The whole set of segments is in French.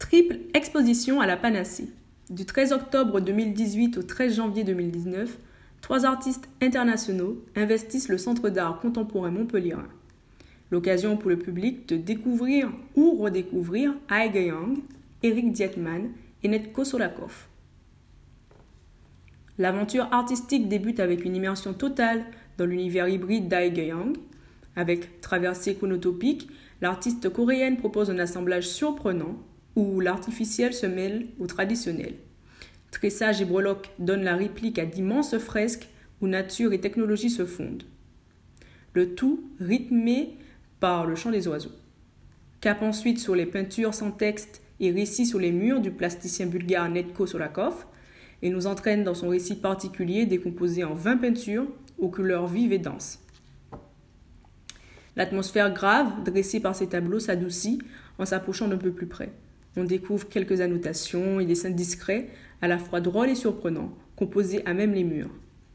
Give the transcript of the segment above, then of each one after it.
Triple exposition à la Panacée. Du 13 octobre 2018 au 13 janvier 2019, 3 artistes internationaux investissent le Centre d'art contemporain montpelliérain. L'occasion pour le public de découvrir ou redécouvrir Aige Young, Eric Dietman et Netko Solakov. L'aventure artistique débute avec une immersion totale dans l'univers hybride d'Aige Young. Avec Traversée chronotopique, l'artiste coréenne propose un assemblage surprenant où l'artificiel se mêle au traditionnel. Tressage et breloque donnent la réplique à d'immenses fresques où nature et technologie se fondent. Le tout rythmé par le chant des oiseaux. Cap ensuite sur les peintures sans texte et récits sur les murs du plasticien bulgare Netko Solakov et nous entraîne dans son récit particulier décomposé en 20 peintures aux couleurs vives et denses. L'atmosphère grave dressée par ces tableaux s'adoucit en s'approchant d'un peu plus près. On découvre quelques annotations et dessins discrets, à la fois drôles et surprenants, composés à même les murs.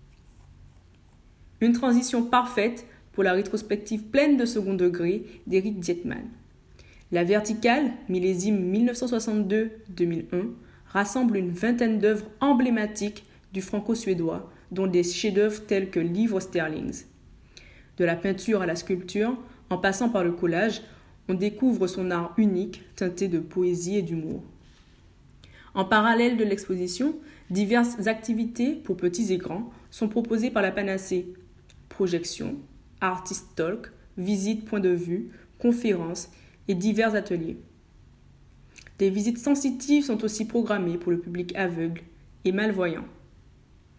Une transition parfaite pour la rétrospective pleine de second degré d'Eric Dietman. La verticale, millésime 1962-2001, rassemble une vingtaine d'œuvres emblématiques du franco-suédois, dont des chefs-d'œuvre tels que Livre Sterlings. De la peinture à la sculpture, en passant par le collage, on découvre son art unique, teinté de poésie et d'humour. En parallèle de l'exposition, diverses activités pour petits et grands sont proposées par la Panacée. Projections, artist talk, visites point de vue, conférences et divers ateliers. Des visites sensitives sont aussi programmées pour le public aveugle et malvoyant.